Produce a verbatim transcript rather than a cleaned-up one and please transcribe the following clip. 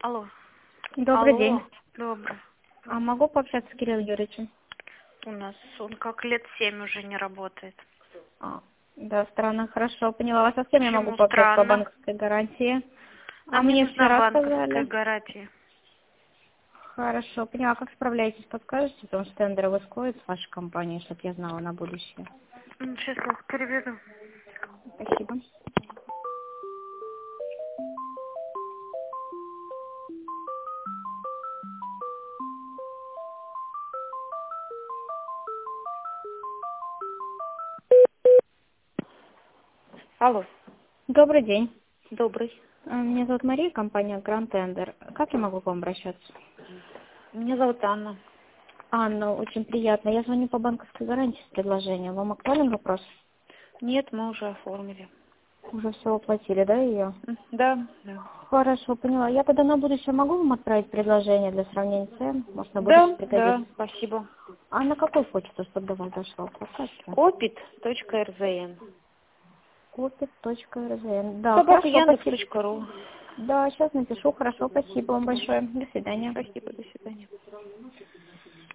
Алло. Добрый Алло. день. Добрый. А могу пообщаться с Кириллом Юрьевичем? У нас он как лет семь уже не работает. А, да, странно, хорошо, поняла вас. А с кем я могу Почему пообщаться по странно? банковской гарантии? А Нам не мне нужна вчера банковская сказали. гарантия. Хорошо, поняла. Как справляетесь, подскажете? Потому что тендеры выходят с вашей компании, чтобы я знала на будущее. Сейчас вас переведу. Спасибо. Алло. Добрый день. Добрый. А, Меня зовут Мария, компания Grand Tender. Как я могу к вам обращаться? Меня зовут Анна. Анна, очень приятно. Я звоню по банковской гарантии с предложением. Вам актуален вопрос? Нет, мы уже оформили. Уже все оплатили, да, ее? М, Да, да. Хорошо, поняла. Я тогда на будущее могу вам отправить предложение для сравнения цен? Может, на будущее Да, пригодится. да, спасибо. А на какую почту, чтобы до вас дошло? Подскажете? опит.рзн. опит.рзн. Да, Собака хорошо, спасибо. Яндекс.ру. Да, сейчас напишу. Хорошо, спасибо вам большое. До свидания. Спасибо, до свидания.